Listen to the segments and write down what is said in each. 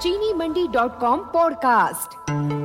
चीनीमंडी.com podcast.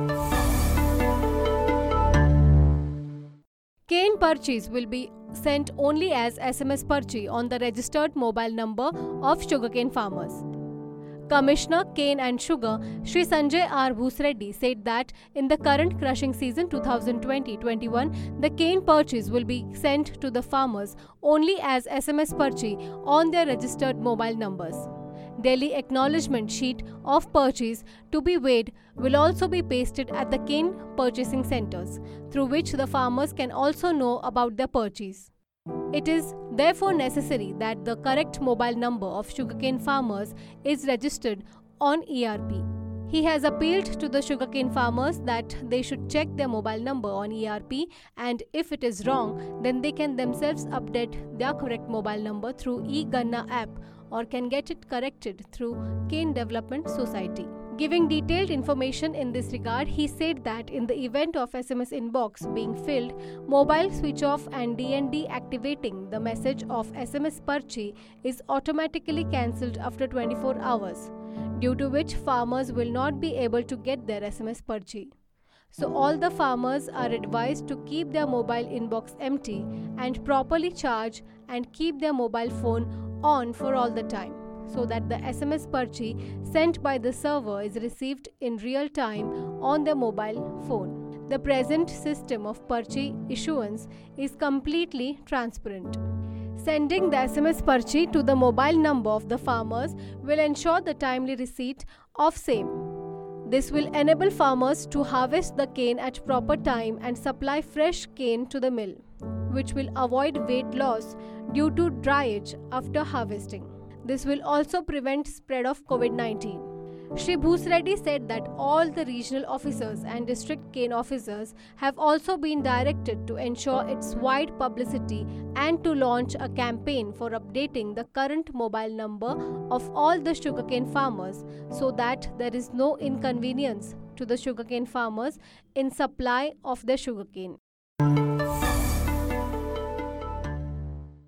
Cane purchase will be sent only as SMS purchase on the registered mobile number of sugarcane farmers. Commissioner Cane and Sugar Shri Sanjay R. Bhusreddy said that in the current crushing season 2020-21, the cane purchase will be sent to the farmers only as SMS purchase on their registered mobile numbers. Daily acknowledgement sheet of purchase to be weighed will also be pasted at the cane purchasing centers, through which the farmers can also know about their purchase. It is therefore necessary that the correct mobile number of sugarcane farmers is registered on ERP. He has appealed to the sugarcane farmers that they should check their mobile number on ERP, and if it is wrong, then they can themselves update their correct mobile number through eGanna app or can get it corrected through Cane Development Society. Giving detailed information in this regard, he said that in the event of SMS inbox being filled, mobile switch off and DND activating the message of SMS purchase is automatically cancelled after 24 hours, due to which farmers will not be able to get their SMS purchase. So all the farmers are advised to keep their mobile inbox empty and properly charge and keep their mobile phone on for all the time, so that the SMS purchase sent by the server is received in real time on their mobile phone. The present system of purchase issuance is completely transparent. Sending the SMS purchase to the mobile number of the farmers will ensure the timely receipt of same. This will enable farmers to harvest the cane at proper time and supply fresh cane to the mill, which will avoid weight loss due to dryage after harvesting. This will also prevent spread of COVID-19. Shri Bhusreddy said that all the regional officers and district cane officers have also been directed to ensure its wide publicity and to launch a campaign for updating the current mobile number of all the sugarcane farmers, so that there is no inconvenience to the sugarcane farmers in supply of their sugarcane.